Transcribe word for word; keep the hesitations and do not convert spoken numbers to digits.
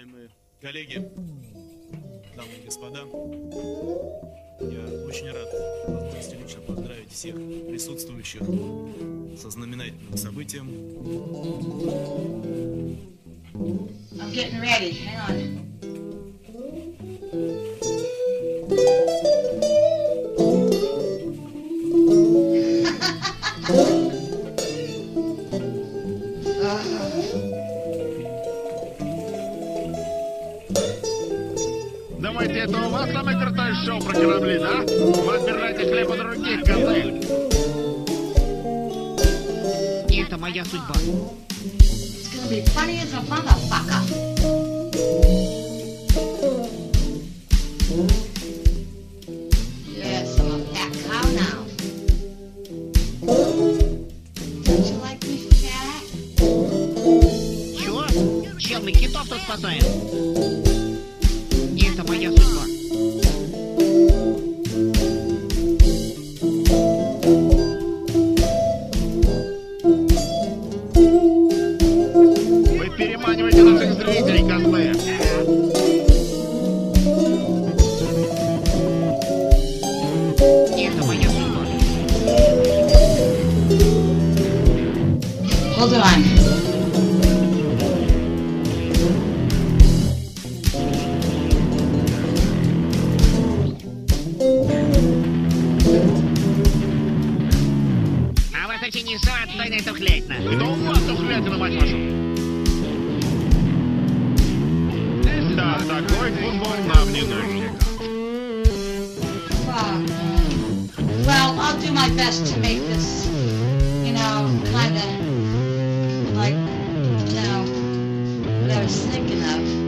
уважаемые коллеги, дамы и господа, я очень рад возможности лично поздравить всех присутствующих со знаменательным событием. I'm getting ready. Hang on. Давайте, это у вас самое крутое шоу про корабли, да? Вы отбираете хлеб у других, козы. Это моя судьба. It's gonna be funny as a motherfucker. Yes, I'm a fat cow now. Don't you like me fat? Чё? Чел, мы китов тут спасаем. Это моя судьба. Вы переманиваете наших зрителей, козлы. Это моя судьба. Hold on. А вас очень не отстойная тухлятина. Это у вас тухлятина, мать вашу. Да, такой футбол нам не нужен. Well, well, I'll do my best to make this, you know, kind of like, you know, what I was thinking of.